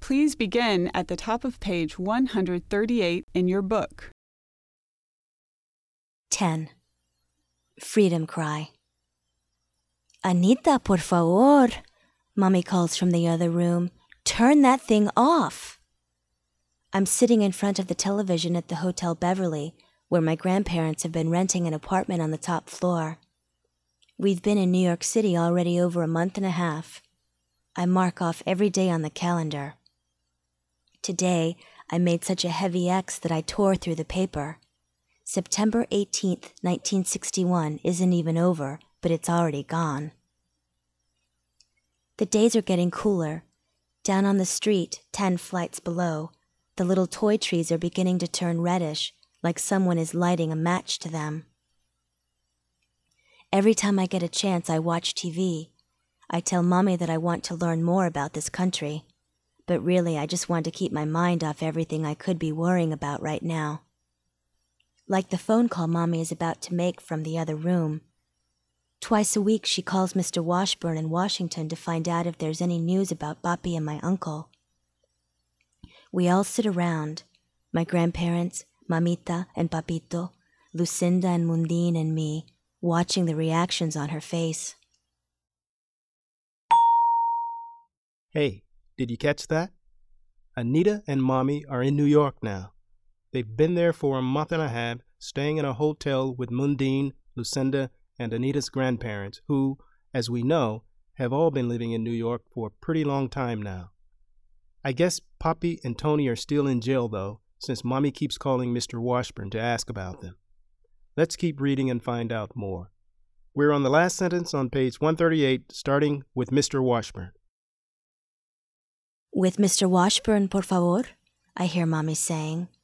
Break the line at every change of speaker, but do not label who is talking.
Please begin at the top of page 138 in your book.
10. Freedom Cry. Anita, por favor, Mommy calls from the other room. Turn that thing off. I'm sitting in front of the television at the Hotel Beverly, where my grandparents have been renting an apartment on the top floor. We've been in New York City already over a month and a half. I mark off every day on the calendar. Today, I made such a heavy X that I tore through the paper. September 18th, 1961 isn't even over, but it's already gone. The days are getting cooler. Down on the street, 10 flights below, the little toy trees are beginning to turn reddish, like someone is lighting a match to them. Every time I get a chance, I watch TV. I tell Mommy that I want to learn more about this country, but really I just want to keep my mind off everything I could be worrying about right now. Like the phone call Mommy is about to make from the other room. Twice a week she calls Mr. Washburn in Washington to find out if there's any news about Papi and my uncle. We all sit around, my grandparents, Mamita and Papito, Lucinda and Mundine and me, watching the reactions on her face.
Hey, did you catch that? Anita and Mommy are in New York now. They've been there for a month and a half, staying in a hotel with Mundine, Lucinda, and Anita's grandparents, who, as we know, have all been living in New York for a pretty long time now. I guess Papi and Tony are still in jail, though, since Mommy keeps calling Mr. Washburn to ask about them. Let's keep reading and find out more. We're on the last sentence on page 138, starting with Mr. Washburn.
With Mr. Washburn, por favor, I hear Mommy saying.